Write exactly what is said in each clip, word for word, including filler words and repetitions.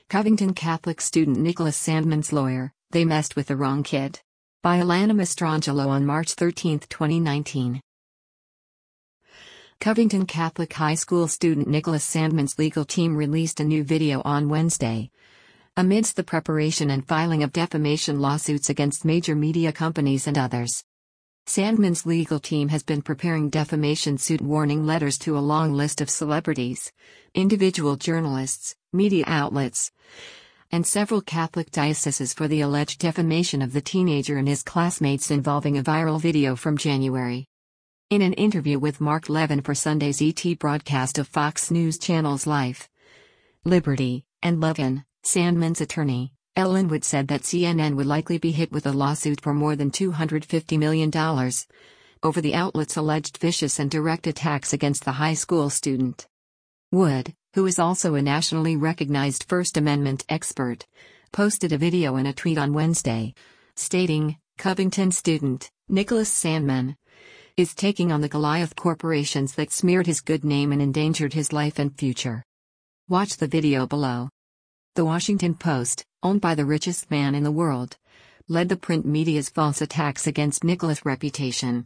Covington Catholic student Nicholas Sandmann's lawyer, "They messed with the wrong kid." By Alana Mastrangelo on March thirteenth, twenty nineteen. Covington Catholic High School student Nicholas Sandmann's legal team released a new video on Wednesday. Amidst the preparation and filing of defamation lawsuits against major media companies and others, Sandmann's legal team has been preparing defamation suit warning letters to a long list of celebrities, individual journalists, media outlets, and several Catholic dioceses for the alleged defamation of the teenager and his classmates involving a viral video from January. In an interview with Mark Levin for Sunday's E T broadcast of Fox News Channel's Life, Liberty, and Levin, Sandmann's attorney, Ellen Wood, said that C N N would likely be hit with a lawsuit for more than two hundred fifty million dollars over the outlet's alleged vicious and direct attacks against the high school student. Wood, who is also a nationally recognized First Amendment expert, posted a video and a tweet on Wednesday, stating, "Covington student, Nicholas Sandmann, is taking on the Goliath corporations that smeared his good name and endangered his life and future." Watch the video below. The Washington Post, owned by the richest man in the world, led the print media's false attacks against Nicholas' reputation.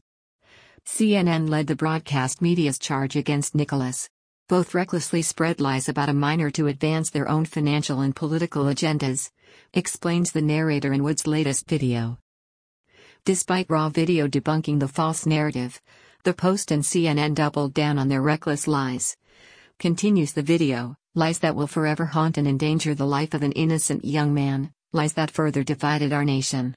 C N N led the broadcast media's charge against Nicholas. Both recklessly spread lies about a minor to advance their own financial and political agendas, explains the narrator in Wood's latest video. Despite raw video debunking the false narrative, the Post and C N N doubled down on their reckless lies. Continues the video, "Lies that will forever haunt and endanger the life of an innocent young man, lies that further divided our nation."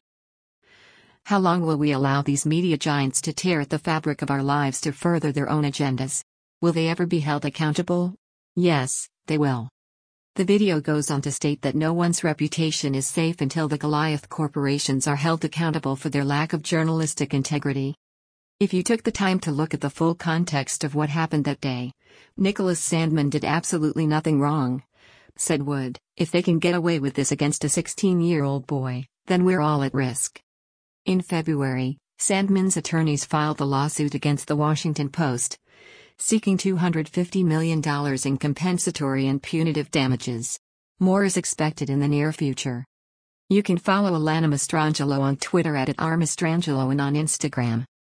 How long will we allow these media giants to tear at the fabric of our lives to further their own agendas? Will they ever be held accountable? Yes, they will. The video goes on to state that no one's reputation is safe until the Goliath corporations are held accountable for their lack of journalistic integrity. If you took the time to look at the full context of what happened that day, Nicholas Sandmann did absolutely nothing wrong, said Wood. If they can get away with this against a sixteen-year-old boy, then we're all at risk. In February, Sandmann's attorneys filed a lawsuit against the Washington Post, seeking two hundred fifty million dollars in compensatory and punitive damages. More is expected in the near future. You can follow Alana Mastrangelo on Twitter at, at r mastrangelo and on Instagram